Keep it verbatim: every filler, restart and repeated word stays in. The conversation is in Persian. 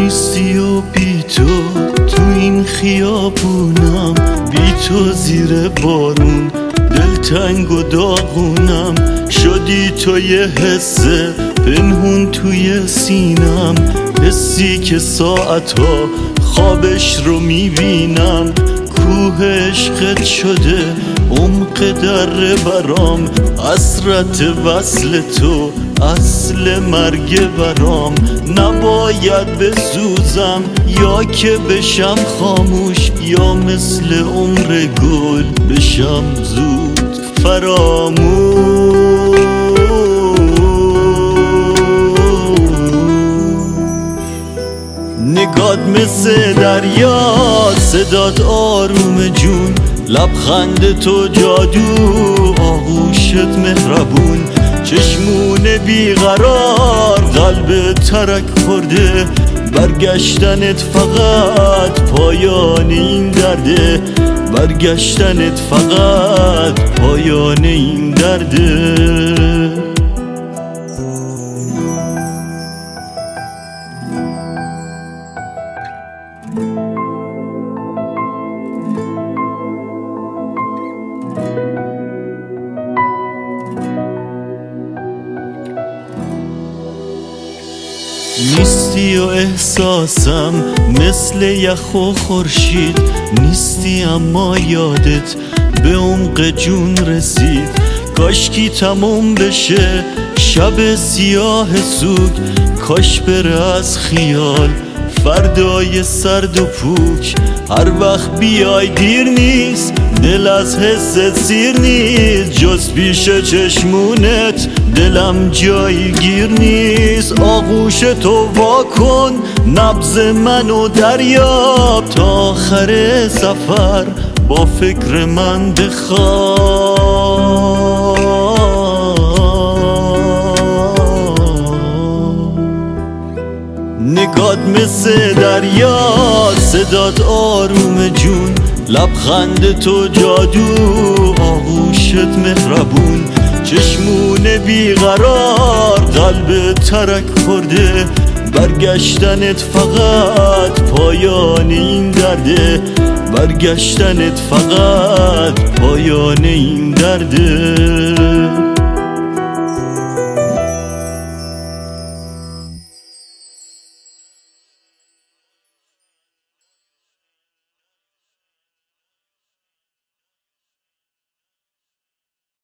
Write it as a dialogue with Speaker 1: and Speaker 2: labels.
Speaker 1: نیستی و بی تو تو این خیابونم، بی تو زیر بارون دلتنگ و داغونم. شدی تو یه حسه پنهون توی سینم، حسی که ساعتها خوابش رو میبینم. کوه عشقت شده عمق در برام، حسرت وصل تو اصل مرگ برام. نباید بسوزم یا که بشم خاموش، یا مثل عمر گل بشم زود فراموش. نگات مثل دریا، صدات آروم جون، لبخند تو جادو، آغوشت مهربون. چشمون بیقرار قلب ترک خورده، برگشتنت فقط پایان این درده، برگشتنت فقط پایان این درده. نیستی و احساسم مثل یخ و خورشید، نیستی اما یادت به عمق جون رسید. کاشکی تموم بشه شب سیاه سوگ، کاش بره از خیال فردای سرد و پوک. هر وقت بیای دیر نیست، دل از حست سیر نیست، جز پیش چشمونت دلم جایی گیر نیست. آغوش تو وا کن نبض منو دریاب، تا آخر سفر با فکر من بخواب. نگات مثل دریا، صدات آروم جون، لبخند تو جادو، آغوشت مهربون. چشمون بیقرار قلب ترک خورده، برگشتنت فقط پایان این درده، برگشتنت فقط پایان این درده.